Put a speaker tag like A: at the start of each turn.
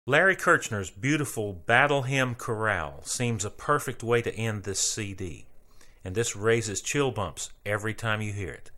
A: Larry Kirchner's beautiful Battle Hymn Chorale seems a perfect way to end this CD, and this raises chill bumps every time you hear it.